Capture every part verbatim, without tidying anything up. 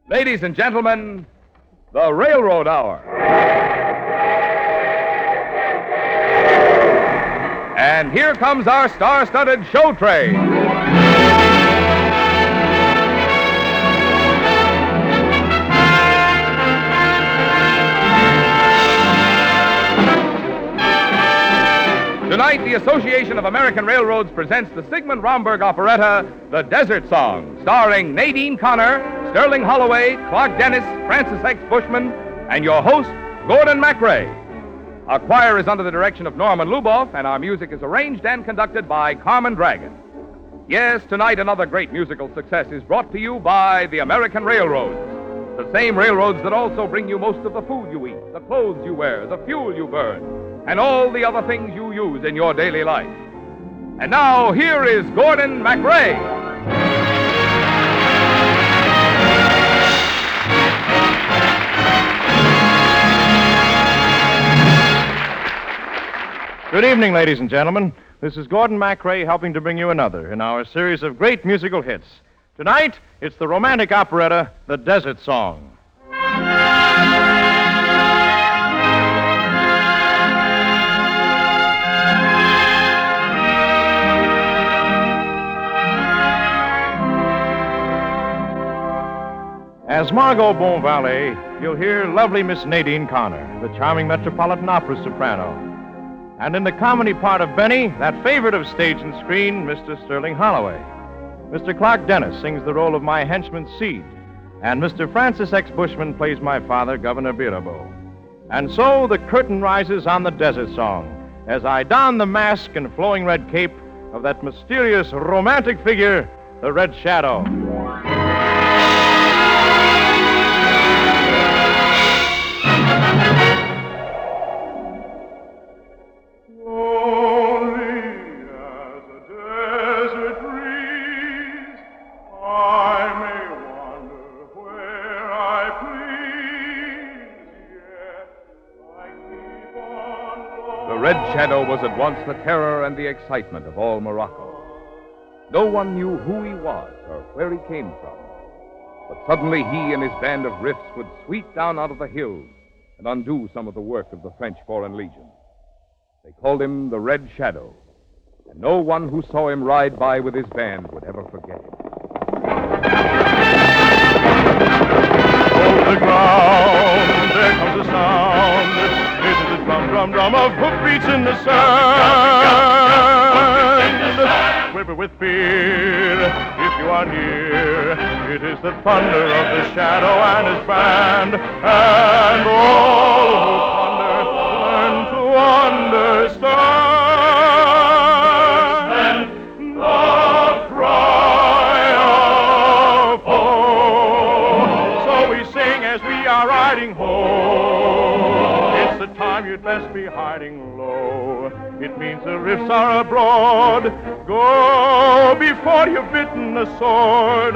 Ladies and gentlemen, the Railroad Hour. And here comes our star-studded show train. Tonight, the Association of American Railroads presents the Sigmund Romberg operetta, The Desert Song, starring Nadine Connor, Sterling Holloway, Clark Dennis, Francis X. Bushman, and your host, Gordon MacRae. Our choir is under the direction of Norman Luboff, and our music is arranged and conducted by Carmen Dragon. Yes, tonight another great musical success is brought to you by the American Railroads. The same railroads that also bring you most of the food you eat, the clothes you wear, the fuel you burn, and all the other things you use in your daily life. And now, here is Gordon MacRae. Good evening, ladies and gentlemen. This is Gordon MacRae helping to bring you another in our series of great musical hits. Tonight, it's the romantic operetta, The Desert Song. As Margot Bonvalet, you'll hear lovely Miss Nadine Connor, the charming Metropolitan Opera soprano. And in the comedy part of Benny, that favorite of stage and screen, Mister Sterling Holloway. Mister Clark Dennis sings the role of my henchman, Seed. And Mister Francis X. Bushman plays my father, Governor Birabeau. And so the curtain rises on The Desert Song as I don the mask and flowing red cape of that mysterious, romantic figure, the Red Shadow. The Red Shadow was at once the terror and the excitement of all Morocco. No one knew who he was or where he came from. But suddenly he and his band of riffs would sweep down out of the hills and undo some of the work of the French Foreign Legion. They called him the Red Shadow, and no one who saw him ride by with his band would ever forget it. Hold the ground, there comes a sound. It is the drum, drum, drum of hoofbeats in the sand. Quiver with fear if you are near. It is the thunder of the Shadow and his band. And all who thunder learn to understand the cry of hope. So we sing as we are riding home. It's the time you'd best be hiding low. It means the rifts are abroad. Go before you've bitten the sword.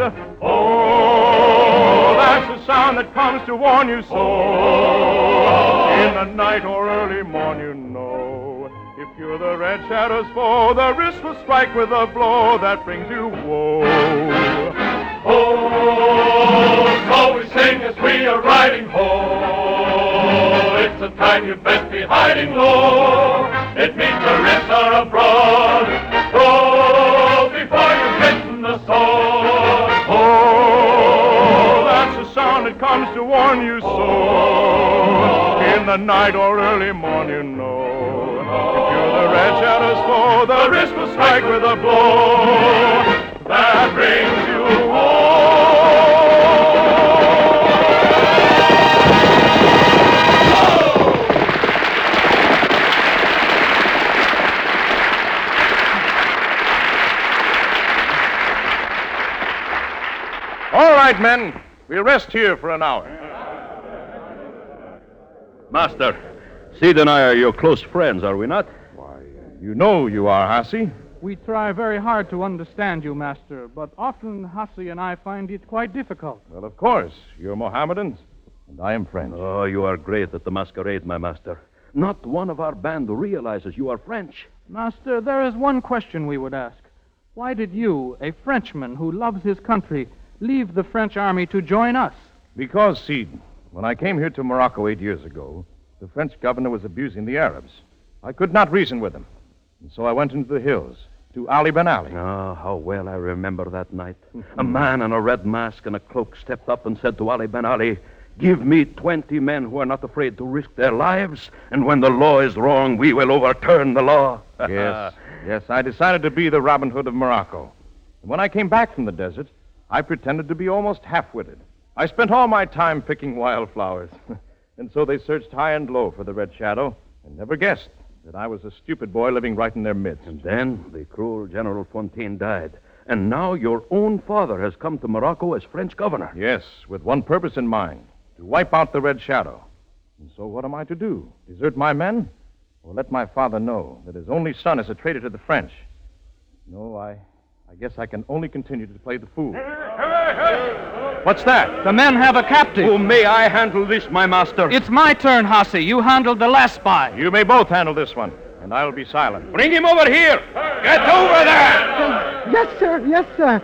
Oh, that's the sound that comes to warn you so. In the night or early morn, you know. If you're the Red Shadow's foe, the wrist will strike with a blow that brings you woe. Oh, so we sing as we are riding home. It's the time you'd best be hiding low. It means the rifts are abroad. Go before you've bitten the sword. Oh, that's the sound that comes to warn you so. In the night or early morn, you know. If you're the Red Shadow's foe, the wrist will strike with a blow that brings you home. All right, men. We'll rest here for an hour. Master, Sid and I are your close friends, are we not? Why, you know you are, Hassi. We try very hard to understand you, Master, but often Hassi and I find it quite difficult. Well, of course. You're Mohammedans, and I am French. Oh, you are great at the masquerade, my master. Not one of our band realizes you are French. Master, there is one question we would ask. Why did you, a Frenchman who loves his country, leave the French army to join us? Because, see, when I came here to Morocco eight years ago, the French governor was abusing the Arabs. I could not reason with him. And so I went into the hills, to Ali Ben Ali. Oh, how well I remember that night. A man in a red mask and a cloak stepped up and said to Ali Ben Ali, "Give me twenty men who are not afraid to risk their lives, and when the law is wrong, we will overturn the law." Yes, yes, I decided to be the Robin Hood of Morocco. And when I came back from the desert, I pretended to be almost half-witted. I spent all my time picking wildflowers. And so they searched high and low for the Red Shadow and never guessed that I was a stupid boy living right in their midst. And then the cruel General Fontaine died. And now your own father has come to Morocco as French governor. Yes, with one purpose in mind, to wipe out the Red Shadow. And so what am I to do? Desert my men? Or let my father know that his only son is a traitor to the French? No, I, I guess I can only continue to play the fool. What's that? The men have a captive. Oh, may I handle this, my master? It's my turn, Hossie. You handled the last spy. You may both handle this one, and I'll be silent. Bring him over here. Get over there. Yes, sir. Yes, sir.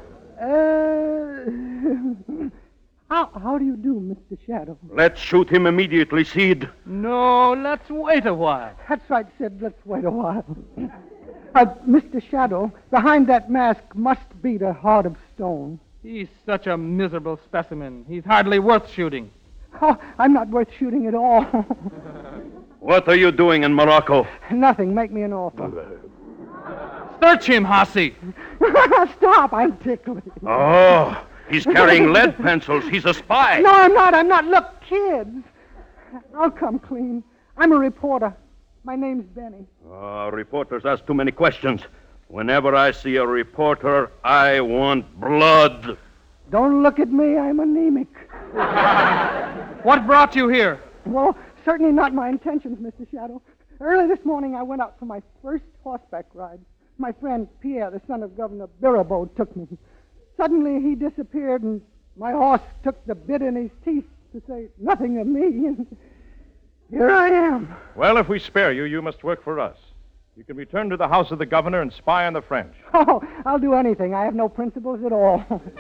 Uh, how, how do you do, Mister Shadow? Let's shoot him immediately, Sid. No, let's wait a while. That's right, Sid. Let's wait a while. Uh, Mister Shadow, behind that mask must be the heart of stone. He's such a miserable specimen. He's hardly worth shooting. Oh, I'm not worth shooting at all. What are you doing in Morocco? Nothing. Make me an offer. Search him, Hossie. Stop. I'm tickled. Oh, he's carrying lead pencils. He's a spy. No, I'm not. I'm not. Look, kids. I'll come clean. I'm a reporter. My name's Benny. Uh, reporters ask too many questions. Whenever I see a reporter, I want blood. Don't look at me. I'm anemic. What brought you here? Well, certainly not my intentions, Mister Shadow. Early this morning, I went out for my first horseback ride. My friend Pierre, the son of Governor Birabeau, took me. Suddenly, he disappeared, and my horse took the bit in his teeth to say nothing of me. And here I am. Well, if we spare you, you must work for us. You can return to the house of the governor and spy on the French. Oh, I'll do anything. I have no principles at all.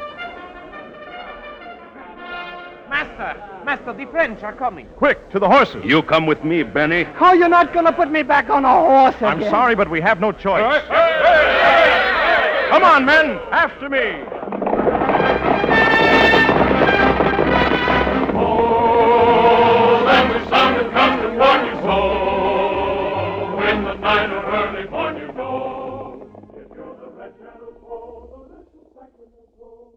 Master, Master, the French are coming. Quick, to the horses. You come with me, Benny. Oh, you're not going to put me back on a horse again. I'm sorry, but we have no choice. Come on, men. After me. Oh, then the sun will come to warn you so. In the night or early morn you know. If you're the Red Shadow, oh, the little second will go.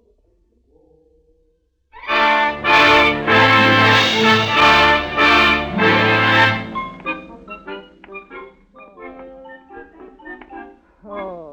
Oh.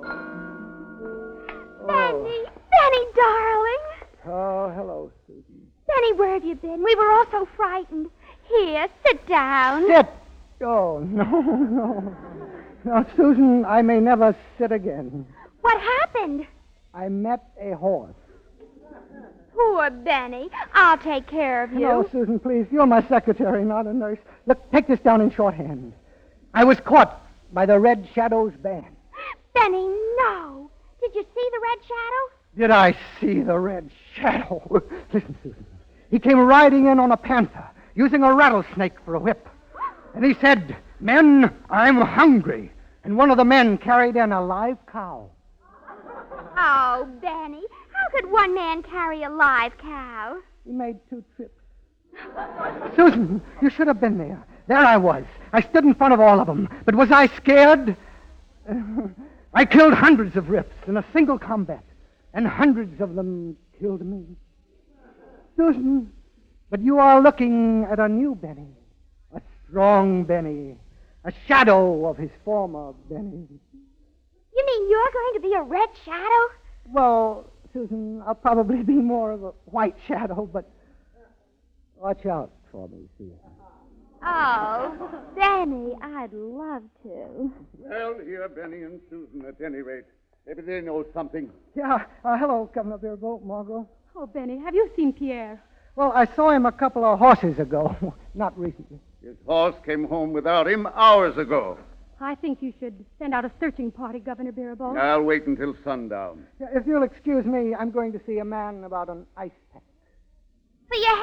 Benny, Benny, darling. Oh, hello, Susan. Benny, where have you been? We were all so frightened. Here, sit down. Sit. Oh, no, no. No, Susan, I may never sit again. What happened? I met a horse. Poor Benny. I'll take care of you. No, Susan, please. You're my secretary, not a nurse. Look, take this down in shorthand. I was caught by the Red Shadow's band. Benny, no. Did you see the Red Shadow? Did I see the Red Shadow? Listen, Susan. He came riding in on a panther, using a rattlesnake for a whip. And he said, "Men, I'm hungry." And one of the men carried in a live cow. Oh, Benny, how could one man carry a live cow? He made two trips. Susan, you should have been there. There I was. I stood in front of all of them. But was I scared? I killed hundreds of rips in a single combat. And hundreds of them killed me. Susan, but you are looking at a new Benny. A strong Benny. A shadow of his former Benny. You mean you're going to be a Red Shadow? Well, Susan, I'll probably be more of a white shadow, but watch out for me, Susan. Oh, Benny, I'd love to. Well, here, Benny and Susan, at any rate. Maybe they know something. Yeah, uh, hello, Governor Birabeau, Margot. Oh, Benny, have you seen Pierre? Well, I saw him a couple of horses ago. Not recently. His horse came home without him hours ago. I think you should send out a searching party, Governor Birabeau. I'll wait until sundown. Yeah, if you'll excuse me, I'm going to see a man about an ice pack. So you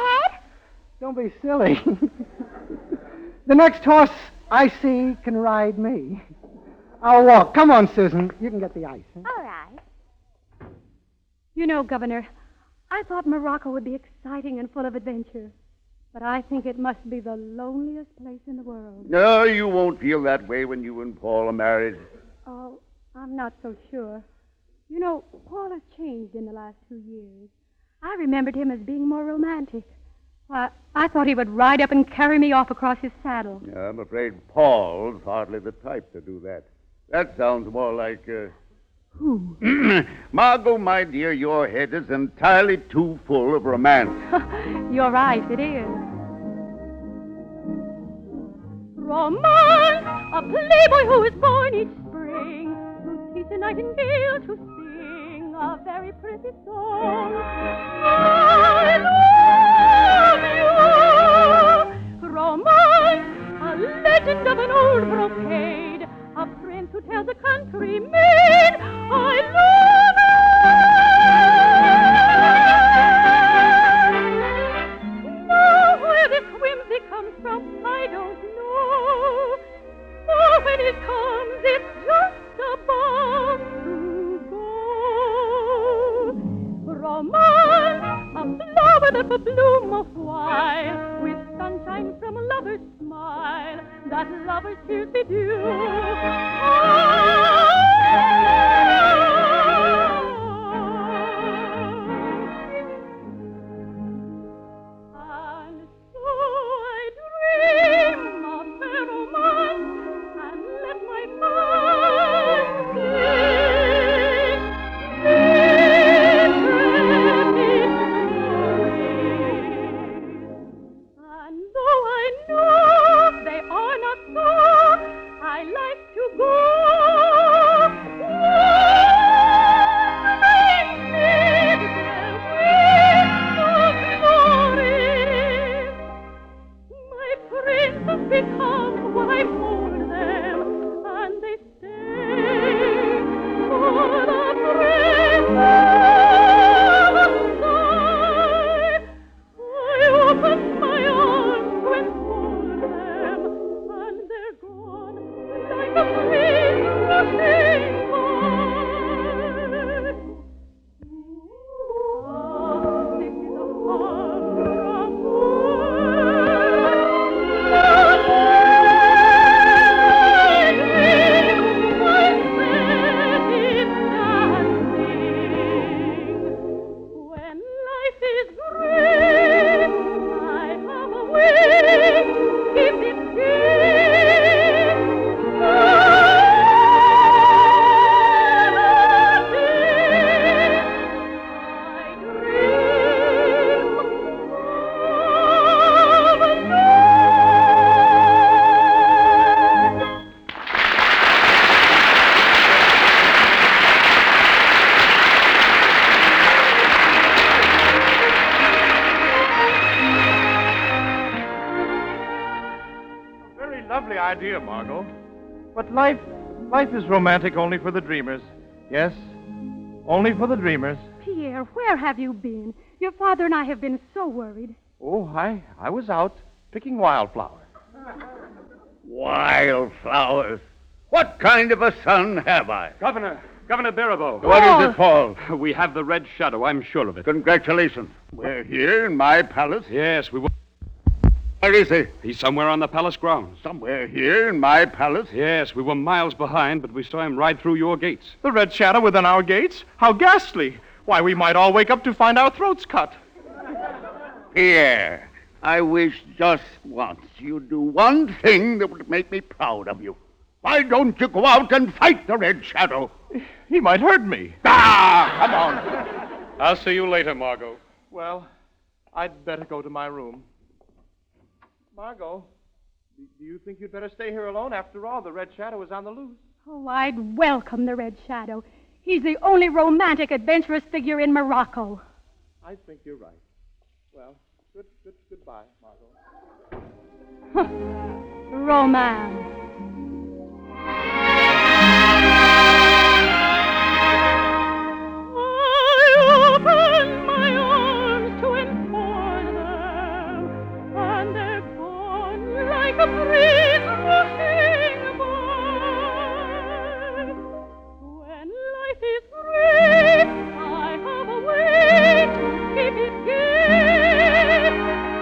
Don't be silly. The next horse I see can ride me. I'll walk. Come on, Susan. You can get the ice. Huh? All right. You know, Governor, I thought Morocco would be exciting and full of adventure. But I think it must be the loneliest place in the world. No, you won't feel that way when you and Paul are married. Oh, I'm not so sure. You know, Paul has changed in the last two years. I remembered him as being more romantic. Why, I thought he would ride up and carry me off across his saddle. Yeah, I'm afraid Paul's hardly the type to do that. That sounds more like, uh... Who? Margot, my dear, your head is entirely too full of romance. You're right, it is. Romance, a playboy who is born each spring, who teaches a nightingale to sing a very pretty song. I love you. Romance, a legend of an old brocade, a prince who tells a country maid, I love you. Now where this whimsy comes from, I don't know. For when it comes, it's just a bomb to go. Romance, a flower that will bloom a while, with sunshine from a lover's smile, that lover's tears bedew. And so I dream of fair romance, and let my thoughts sing, secret in and though I know they are not so, I like to go. My princes become what I mourn them, and they stay for the princess. I open my arms to enfold them, and they're gone like a breeze rushing by. Ah, this is a far-from when life is great, I have a way to keep it gay. I dream of Very lovely idea, Margot. But life, life is romantic only for the dreamers. Yes, only for the dreamers. Pierre, where have you been? Your father and I have been so worried. Oh, I, I was out picking wildflowers. Wildflowers. What kind of a son have I? Governor, Governor Baribeau. What is it, Paul? We have the Red Shadow, I'm sure of it. Congratulations. We're here in my palace. Yes, we will. Where is he? He's somewhere on the palace grounds. Somewhere here in my palace? Yes, we were miles behind, but we saw him ride through your gates. The Red Shadow within our gates? How ghastly. Why, we might all wake up to find our throats cut. Pierre, I wish just once you'd do one thing that would make me proud of you. Why don't you go out and fight the Red Shadow? He might hurt me. Ah, come on. I'll see you later, Margot. Well, I'd better go to my room. Margot, do you think you'd better stay here alone? After all, the Red Shadow is on the loose. Oh, I'd welcome the Red Shadow. He's the only romantic, adventurous figure in Morocco. I think you're right. Well, good, good, goodbye, Margot. Romance. I open my arms to enfold them, like a breeze rushing by. When life is free, I have a way to keep it gay.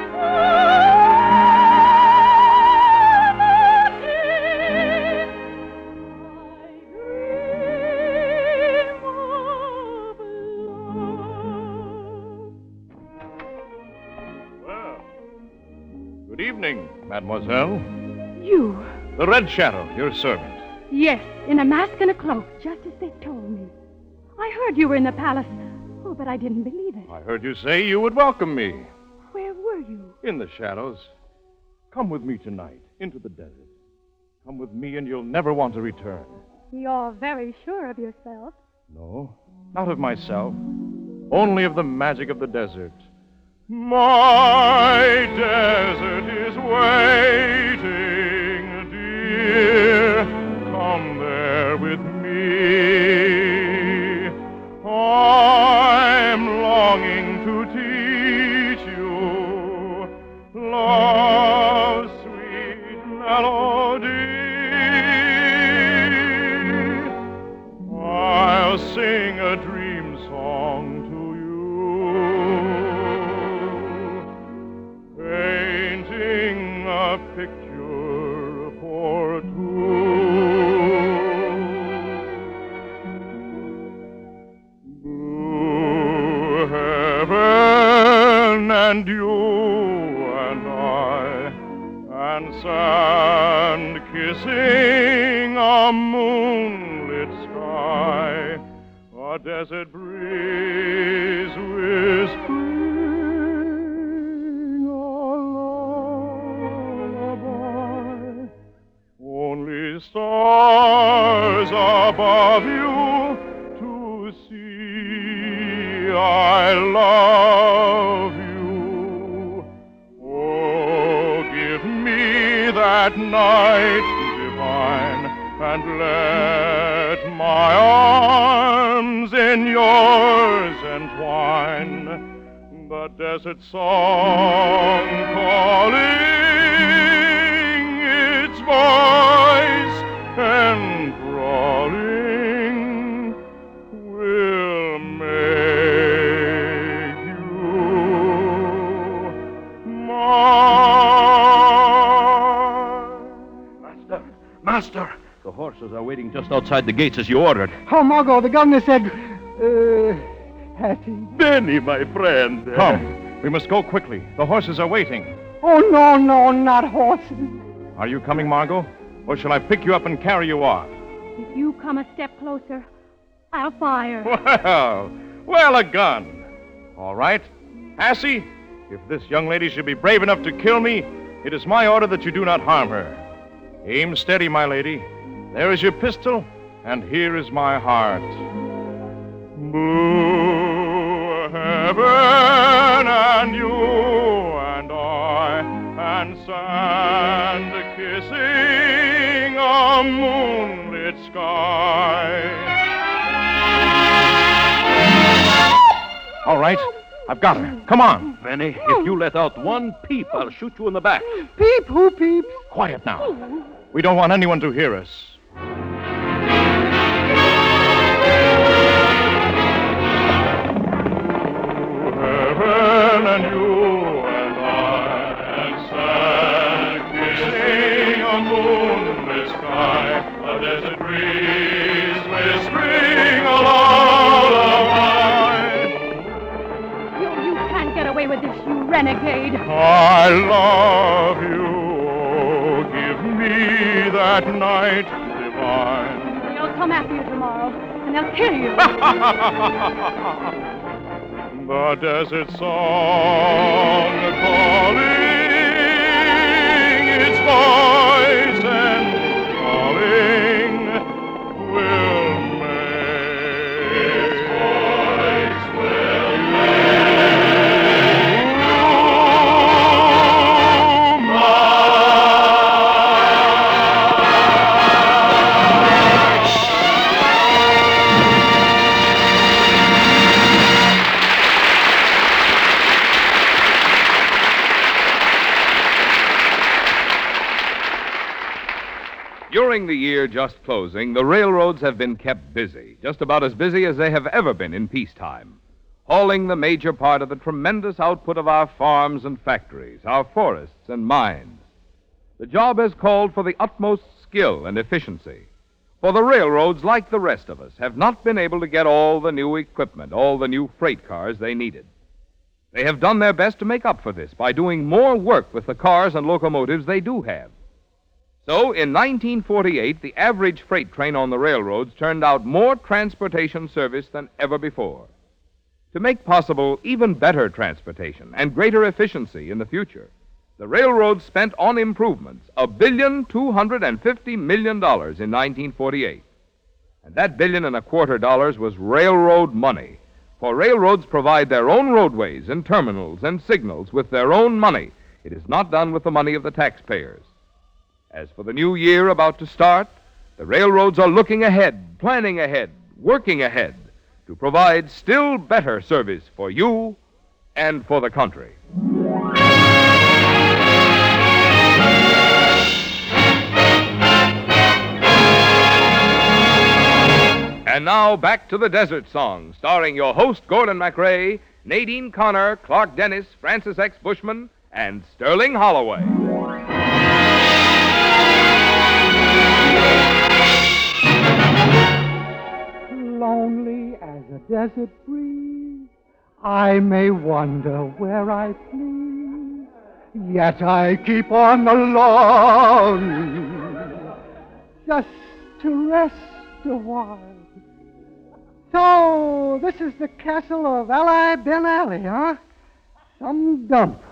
Good evening, mademoiselle. You? The Red Shadow, your servant. Yes, in a mask and a cloak, just as they told me. I heard you were in the palace. Oh, but I didn't believe it. I heard you say you would welcome me. Where were you? In the shadows. Come with me tonight, into the desert. Come with me and you'll never want to return. You're very sure of yourself. No, not of myself. Only of the magic of the desert. My desert is waiting, dear. Come there with me. I'm longing to teach you love's sweet melody. I'll sing a dream song to you, painting a picture for two. Blue heaven and you and I, and sand kissing a moonlit sky, a desert breeze whispering a lullaby. Only stars above you to see I love you. Oh, give me that night divine and let my arms in yours entwine. The desert song calling, its voice enthralling, will make you mine. Master, Master! The horses are waiting just outside the gates as you ordered. Oh, Margot, the governor said, uh, Hattie. Benny, my friend. Come, we must go quickly. The horses are waiting. Oh, no, no, not horses. Are you coming, Margot? Or shall I pick you up and carry you off? If you come a step closer, I'll fire. Well, well, a gun. All right. Hassie, if this young lady should be brave enough to kill me, it is my order that you do not harm her. Aim steady, my lady. There is your pistol, and here is my heart. Blue heaven and you and I, and sand kissing a moonlit sky. All right, I've got her. Come on. Benny, if you let out one peep, I'll shoot you in the back. Peep, who peeps? Quiet now. We don't want anyone to hear us. Heaven and you and I, and sand kissing a moonlit sky, a desert breeze whispering a lullaby. You, you can't get away with this, you renegade. I love you. Oh, give me that night divine. They'll come after you tomorrow, and they'll kill you. The desert song calling, its voice and calling will make its voice will make you mine. During the year just closing, the railroads have been kept busy, just about as busy as they have ever been in peacetime, hauling the major part of the tremendous output of our farms and factories, our forests and mines. The job has called for the utmost skill and efficiency, for the railroads, like the rest of us, have not been able to get all the new equipment, all the new freight cars they needed. They have done their best to make up for this by doing more work with the cars and locomotives they do have. So, in nineteen forty-eight, the average freight train on the railroads turned out more transportation service than ever before. To make possible even better transportation and greater efficiency in the future, the railroads spent on improvements a billion two hundred and fifty million dollars in nineteen forty-eight. And that billion and a quarter dollars was railroad money, for railroads provide their own roadways and terminals and signals with their own money. It is not done with the money of the taxpayers. As for the new year about to start, the railroads are looking ahead, planning ahead, working ahead to provide still better service for you and for the country. And now back to the Desert Song, starring your host, Gordon MacRae, Nadine Connor, Clark Dennis, Francis X. Bushman, and Sterling Holloway. Lonely as a desert breeze, I may wander where I please, yet I keep on the lawn just to rest a while. So, this is the castle of Ali Ben Ali, huh? Some dump.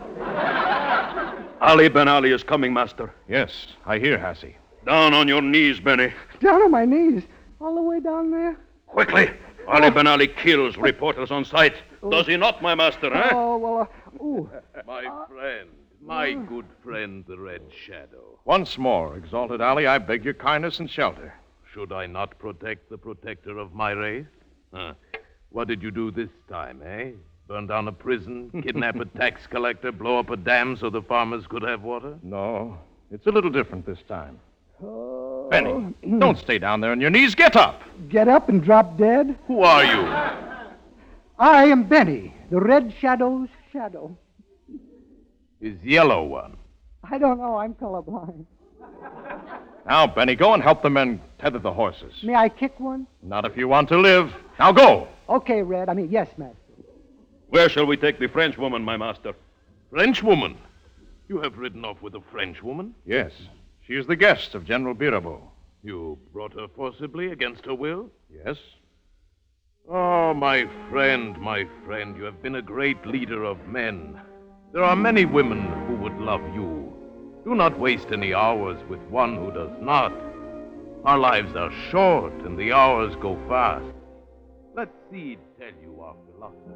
Ali Ben Ali is coming, Master. Yes, I hear, Hassie. Down on your knees, Benny. Down on my knees? All the way down there? Quickly. Ali Ben Ali kills reporters on sight. Does he not, my master, eh? Oh, well, uh, ooh. My friend, my good friend, the Red Shadow. Once more, Exalted Ali, I beg your kindness and shelter. Should I not protect the protector of my race? Huh. What did you do this time, eh? Burn down a prison, kidnap a tax collector, blow up a dam so the farmers could have water? No, it's a little different this time. Oh. Benny, don't stay down there on your knees. Get up. Get up and drop dead? Who are you? I am Benny, the Red Shadow's shadow. Is Yellow One? I don't know. I'm colorblind. Now, Benny, go and help the men tether the horses. May I kick one? Not if you want to live. Now go. Okay, Red. I mean, yes, Master. Where shall we take the French woman, my master? French woman? You have ridden off with a French woman? Yes. She is the guest of General Mirabeau. You brought her forcibly against her will? Yes. Oh, my friend, my friend, you have been a great leader of men. There are many women who would love you. Do not waste any hours with one who does not. Our lives are short and the hours go fast. Let seed tell you our philosophy.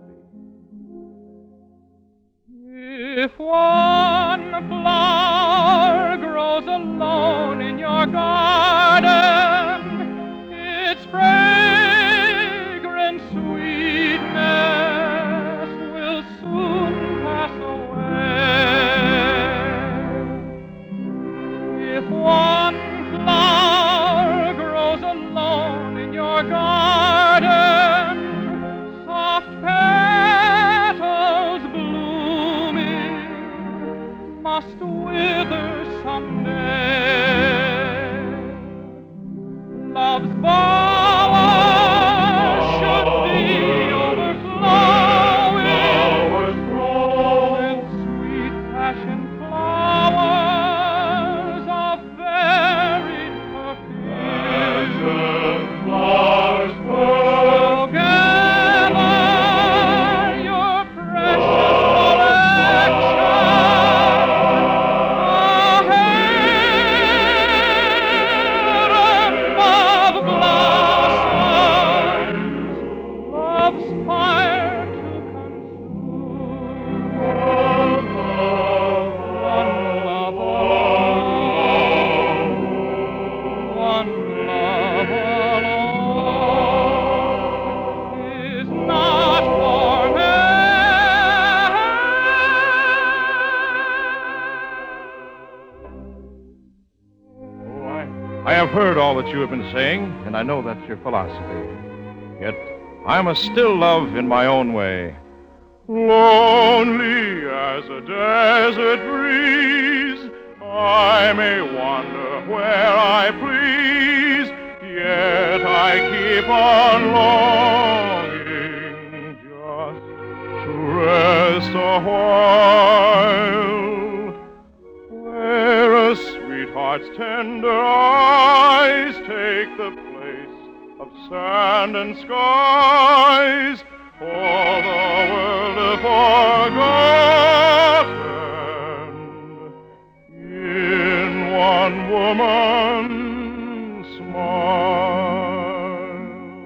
If one flower grows alone in your garden, its fragrant sweetness will soon pass away. If one flower grows alone in your garden, soft petals blooming must wither someday. Love's bower should be overflowing with sweet passion flowers of varied perfume. Flowers Together your precious collection, a I have heard all that you have been saying, and I know that's your philosophy. Yet I must still love in my own way. Lonely as a desert breeze, I may wander where I please, yet I keep on longing just to rest a while, where a sweetheart's tender eyes take the place of sand and skies, all the world forgotten in one woman's smile.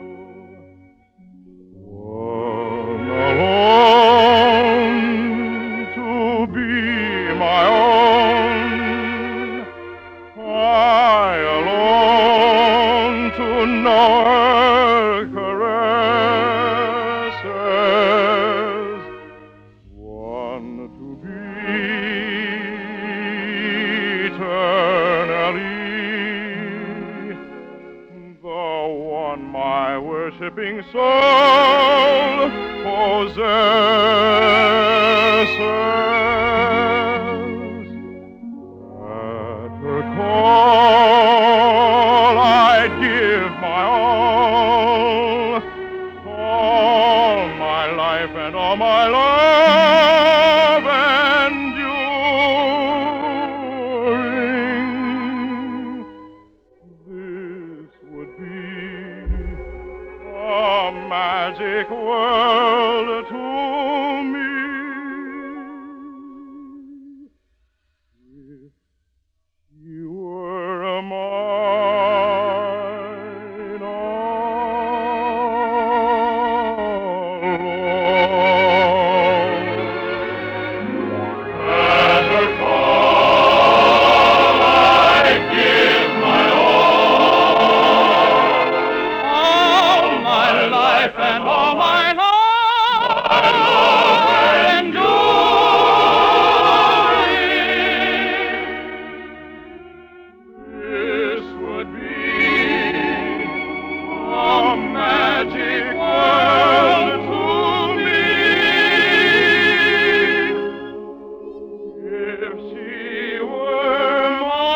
One alone to be my own, I alone to know her caresses, one to be eternally, the one my worshipping soul possesses. At her call I'd give my all, all my life and all my love enduring. This would be a magic world to me. You were mine alone. At her call, I'd give my all, all my life and all my love, my love enduring. This would be a magic world to me, if she were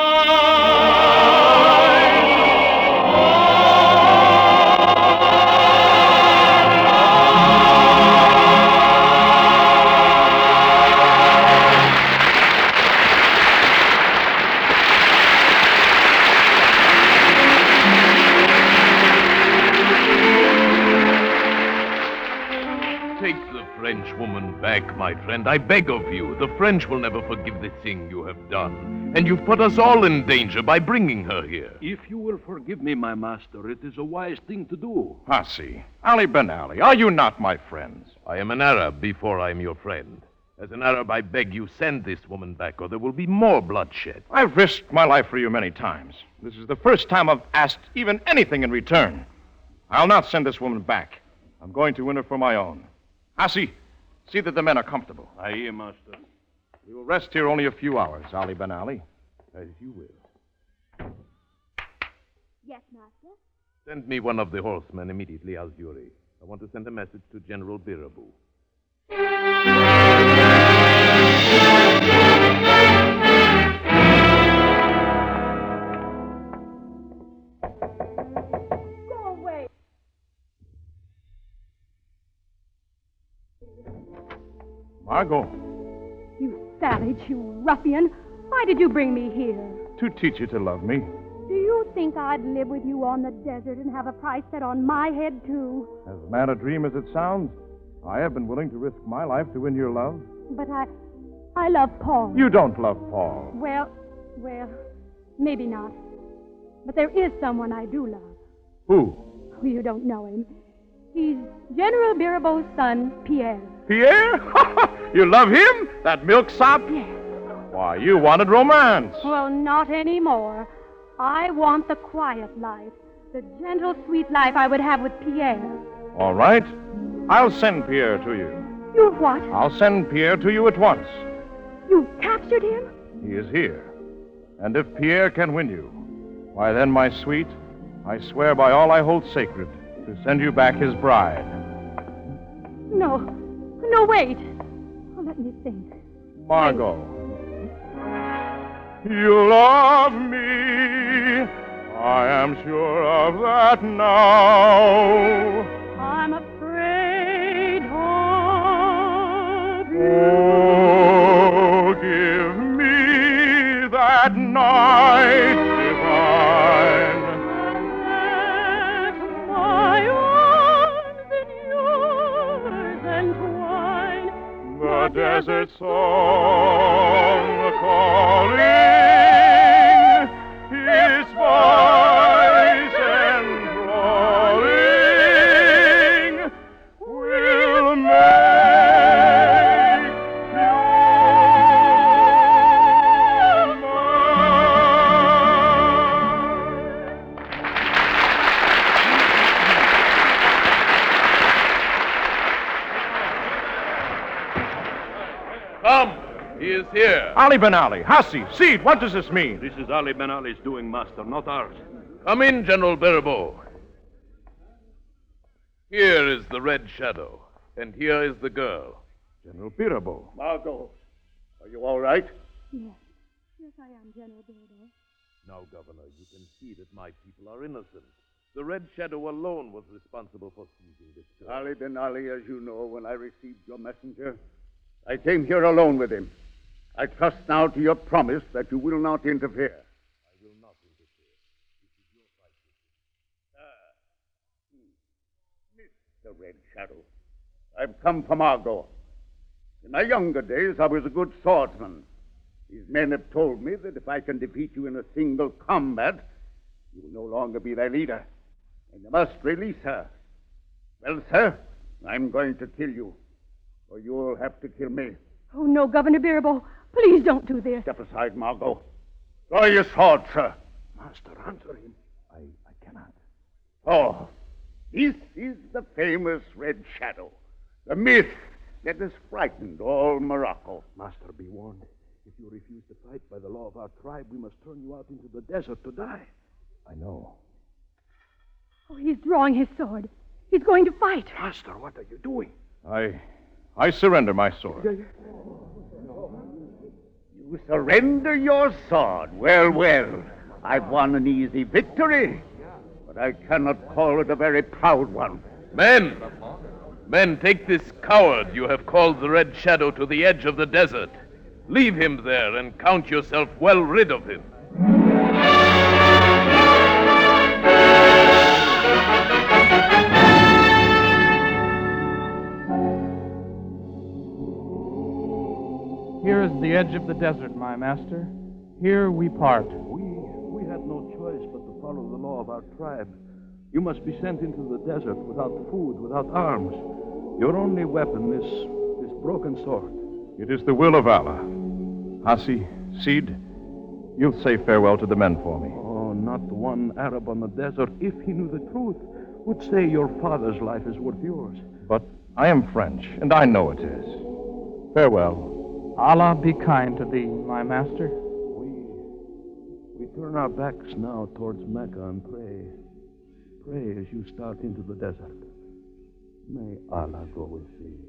Take the Frenchwoman back, my friend. I beg of you. The French will never forgive the thing you have done. And you've put us all in danger by bringing her here. If you will forgive me, my master, it is a wise thing to do. Hassi, Ali Ben Ali, are you not my friends? I am an Arab before I am your friend. As an Arab, I beg you, send this woman back, or there will be more bloodshed. I've risked my life for you many times. This is the first time I've asked even anything in return. I'll not send this woman back. I'm going to win her for my own. Hassi, see that the men are comfortable. Aye, master. We will rest here only a few hours, Ali Ben Ali. As you will. Yes, master. Send me one of the horsemen immediately, Al-Juri. I want to send a message to General Birabu. Go away. Margot, You savage, you ruffian. Why did you bring me here? to teach you to love me. Do you think I'd live with you on the desert and have a price set on my head, too? As mad a dream as it sounds, I have been willing to risk my life to win your love. But I... I love Paul. You don't love Paul. Well, well, maybe not. But there is someone I do love. Who? Oh, you don't know him. He's General Birabo's son, Pierre. Pierre? You love him? That milksop? Yes. Why, you wanted romance. Well, not anymore. I want the quiet life, the gentle, sweet life I would have with Pierre. All right. I'll send Pierre to you. You what? I'll send Pierre to you at once. You captured him? He is here. And if Pierre can win you, Why then, my sweet, I swear by all I hold sacred to send you back his bride. No. No, wait. Oh, let me think. Margot. You love me. I am sure of that now. I'm afraid of you. Oh, give me that night divine. Let my arms in yours entwine. The desert song calling his voice enthralling will make you Come, he is here. Ali Ben Ali, Hassi, Seed, what does this mean? This is Ali Ben Ali's doing, Master, not ours. Come in, General Beribo. Here is the Red Shadow, and here is the girl. General Beribo. Margot, are you all right? Yes. Yes, I am, General Beribo. Now, Governor, you can see that my people are innocent. The Red Shadow alone was responsible for seizing this girl. Ali Ben Ali, as you know, when I received your messenger, I came here alone with him. I trust now to your promise that you will not interfere. I will not interfere. This is your fight. Ah. Mister Red Shadow, I've come from Margot. In my younger days, I was a good swordsman. These men have told me that if I can defeat you in a single combat, you will no longer be their leader, and you must release her. Well, sir, I'm going to kill you, or you'll have to kill me. Oh, no, Governor Beribo. Please don't do this. Step aside, Margot. Draw your sword, sir. Master, answer him. I, I cannot. Oh, this is the famous Red Shadow, the myth that has frightened all Morocco. Master, be warned. If you refuse to fight by the law of our tribe, we must turn you out into the desert to die. I know. Oh, he's drawing his sword. He's going to fight. Master, what are you doing? I... I surrender my sword. You surrender your sword. Well, well, I've won an easy victory, but I cannot call it a very proud one. Men! Men, take this coward you have called the Red Shadow to the edge of the desert. Leave him there and count yourself well rid of him. Here is the edge of the desert, my master. Here we part. We we had no choice but to follow the law of our tribe. You must be sent into the desert without food, without arms. Your only weapon is this broken sword. It is the will of Allah. Hassi, Seed, you'll say farewell to the men for me. Oh, not one Arab on the desert, if he knew the truth, would say your father's life is worth yours. But I am French, and I know it is. Farewell. Allah be kind to thee, my master. We, we turn our backs now towards Mecca and pray. Pray as you start into the desert. May Allah go with thee.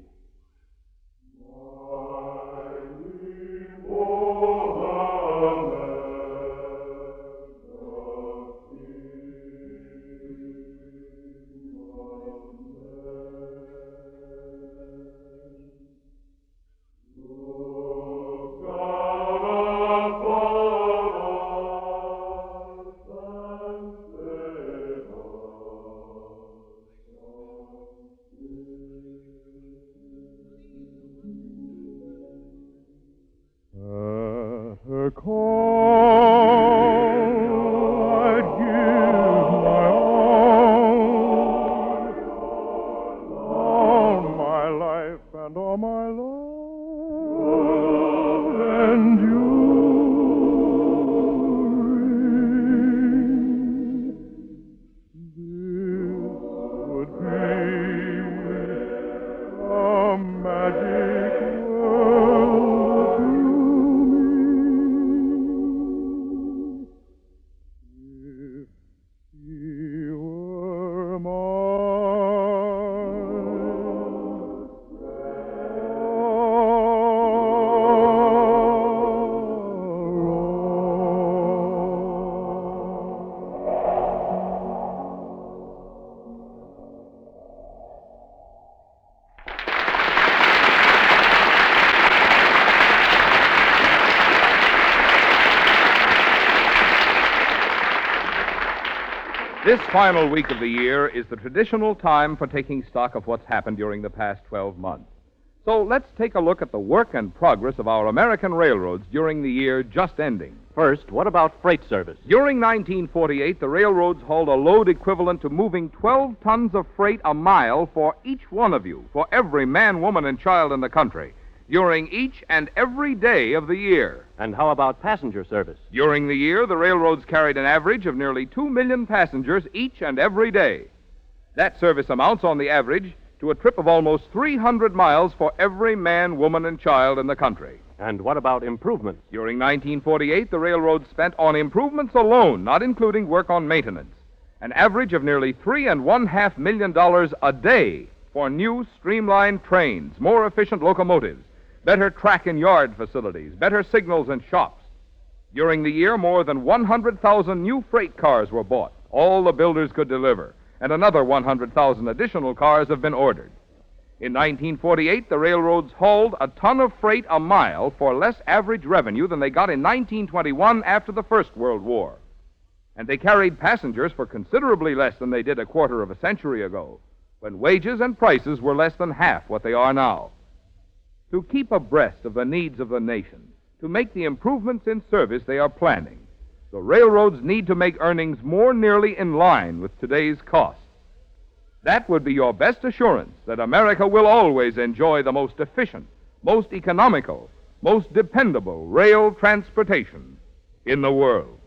This final week of the year is the traditional time for taking stock of what's happened during the past twelve months. So let's take a look at the work and progress of our American railroads during the year just ending. First, what about freight service? During nineteen forty-eight, the railroads hauled a load equivalent to moving twelve tons of freight a mile for each one of you, for every man, woman, and child in the country, during each and every day of the year. And how about passenger service? During the year, the railroads carried an average of nearly two million passengers each and every day. That service amounts, on the average, to a trip of almost three hundred miles for every man, woman, and child in the country. And what about improvements? During nineteen forty-eight, the railroads spent on improvements alone, not including work on maintenance, an average of nearly three and one half million dollars a day for new streamlined trains, more efficient locomotives, better track and yard facilities, better signals and shops. During the year, more than one hundred thousand new freight cars were bought, all the builders could deliver, and another one hundred thousand additional cars have been ordered. In nineteen forty-eight, the railroads hauled a ton of freight a mile for less average revenue than they got in nineteen twenty-one after the First World War. And they carried passengers for considerably less than they did a quarter of a century ago, when wages and prices were less than half what they are now. To keep abreast of the needs of the nation, to make the improvements in service they are planning, the railroads need to make earnings more nearly in line with today's costs. That would be your best assurance that America will always enjoy the most efficient, most economical, most dependable rail transportation in the world.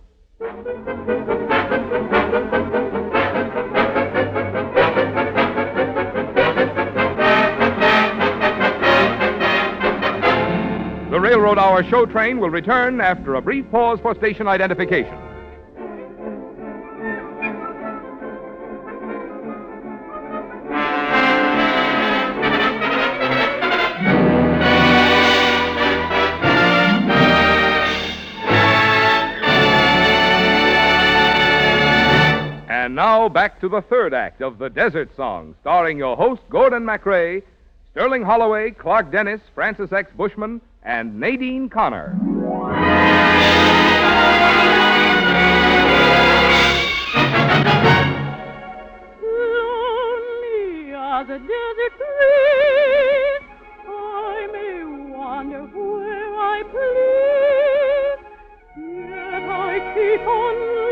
The Railroad Hour show train will return after a brief pause for station identification. And now back to the third act of The Desert Song, starring your host, Gordon MacRae, Sterling Holloway, Clark Dennis, Francis X. Bushman, and Nadine Connor. Lonely are the desert breeze. I may wander where I please, yet I keep on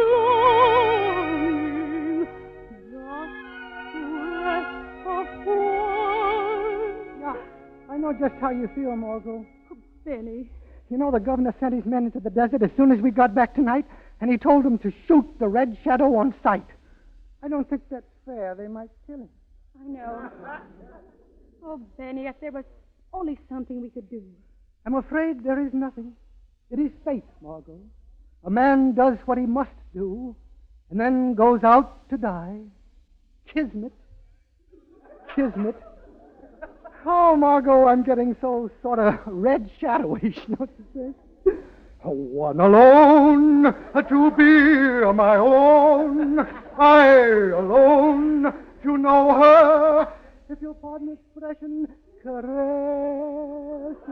longing just to rest a while. Yeah, I know just how you feel, Margot. Benny. You know, the governor sent his men into the desert as soon as we got back tonight, and he told them to shoot the Red Shadow on sight. I don't think that's fair. They might kill him. I know. Oh, Benny, if there was only something we could do. I'm afraid there is nothing. It is fate, Margot. A man does what he must do, and then goes out to die. Kismet. Kismet. Oh, Margot, I'm getting so sort of red shadowish, you know what you say? One alone to be my own, I alone to know her, if you'll pardon the expression, caress.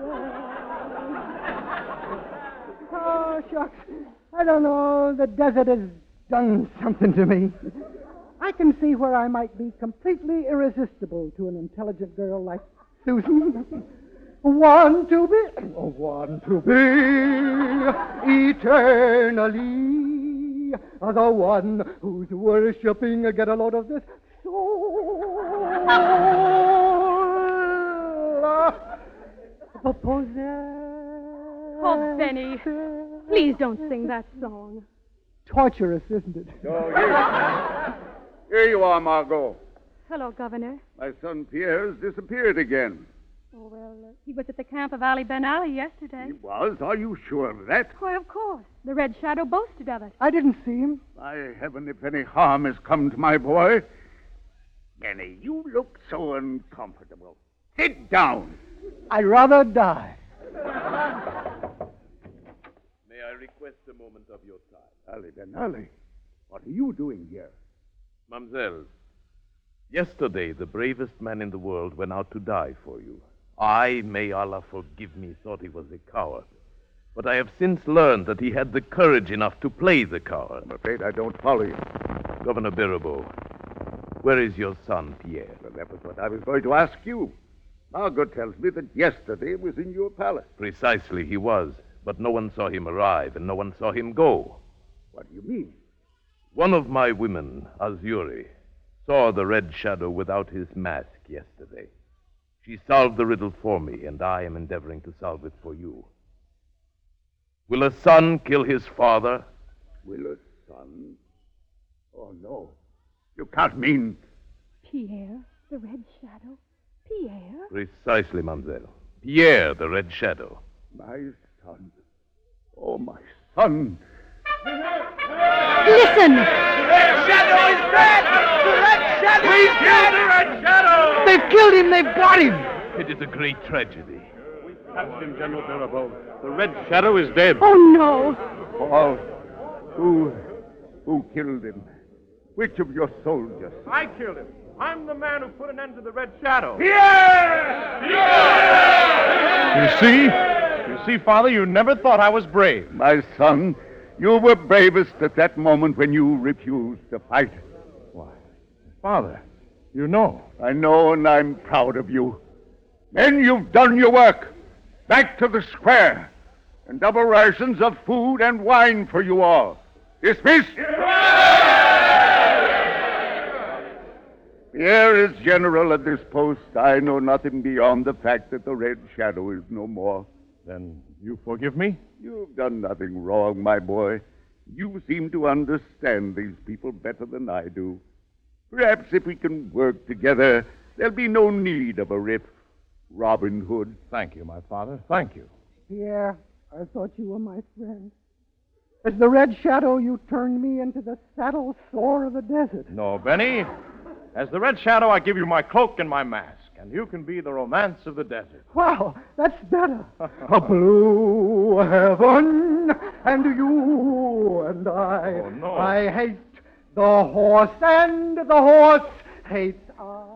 Oh, shucks, I don't know, the desert has done something to me. I can see where I might be completely irresistible to an intelligent girl like Susan. One to be, oh, one to be eternally the one who's worshipping, get a load of this soul. Oh, Benny, please don't sing that song. Torturous, isn't it? So here, here you are, Margot. Hello, Governor. My son Pierre has disappeared again. Oh, well, uh, he was at the camp of Ali Ben Ali yesterday. He was? Are you sure of that? Why, of course. The Red Shadow boasted of it. I didn't see him. By heaven, if any harm has come to my boy. Benny, you look so uncomfortable. Sit down. I'd rather die. May I request a moment of your time? Ali Ben Ali, what are you doing here? Mademoiselle, yesterday the bravest man in the world went out to die for you. I, may Allah forgive me, thought he was a coward. But I have since learned that he had the courage enough to play the coward. I'm afraid I don't follow you. Governor Birabeau, where is your son, Pierre? Well, that was what I was going to ask you. Margot tells me that yesterday he was in your palace. Precisely, he was. But no one saw him arrive, and no one saw him go. What do you mean? One of my women, Azuri, saw the Red Shadow without his mask yesterday. She solved the riddle for me, and I am endeavoring to solve it for you. Will a son kill his father? Will a son? Oh, no. You can't mean... Pierre, the Red Shadow. Pierre? Precisely, mademoiselle. Pierre, the Red Shadow. My son. Oh, my son. Listen! The Red Shadow is dead! The Red Shadow We is dead! killed the Red Shadow! They've killed him! They've got him! It is a great tragedy. That's him, General Birabeau. The Red Shadow is dead. Oh, no. Paul, who... who killed him? Which of your soldiers? I killed him. I'm the man who put an end to the Red Shadow. Pierre! Pierre! You see? You see, Father, you never thought I was brave. My son, you were bravest at that moment when you refused to fight. Why, Father, you know. I know, and I'm proud of you. Men, you've done your work. Back to the square. And double rations of food and wine for you all. Dismissed. Pierre is general at this post. I know nothing beyond the fact that the Red Shadow is no more. Then you forgive me? You've done nothing wrong, my boy. You seem to understand these people better than I do. Perhaps if we can work together, there'll be no need of a rift. Robin Hood. Thank you, my father. Thank you. Pierre, I thought you were my friend. As the Red Shadow, you turned me into the saddle sore of the desert. No, Benny. As the Red Shadow, I give you my cloak and my mask, and you can be the romance of the desert. Wow, that's better. A blue heaven, and you and I. Oh, no. I hate the horse, and the horse hates I.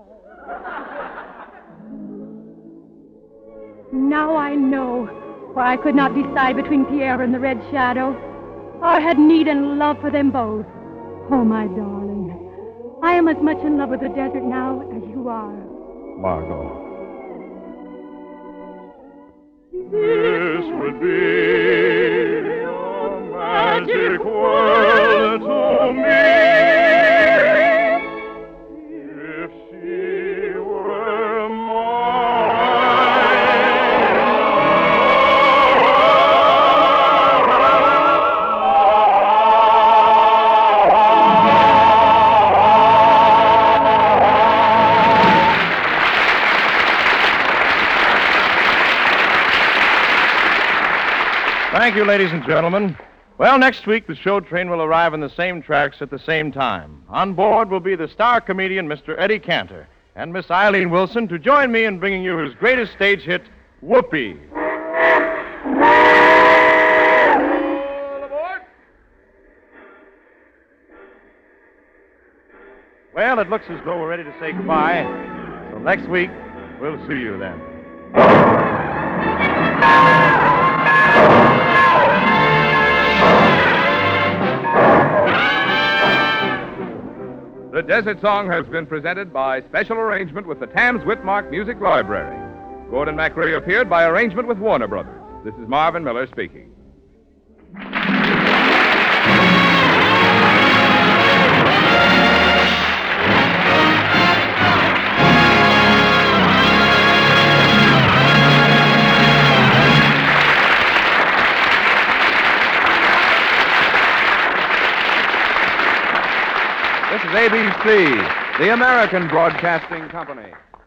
Now I know why I could not decide between Pierre and the Red Shadow. I had need and love for them both. Oh, my darling, I am as much in love with the desert now as you are. Margot. This would be a magic world to me if she were mine. Thank you, ladies and gentlemen. Well, next week, the show train will arrive on the same tracks at the same time. On board will be the star comedian, Mister Eddie Cantor, and Miss Eileen Wilson to join me in bringing you his greatest stage hit, Whoopee. Well, it looks as though we're ready to say goodbye. So next week, we'll see you then. The Desert Song has been presented by special arrangement with the Tams Whitmark Music Library. Gordon MacRae appeared by arrangement with Warner Brothers. This is Marvin Miller speaking. This is A B C, the American Broadcasting Company.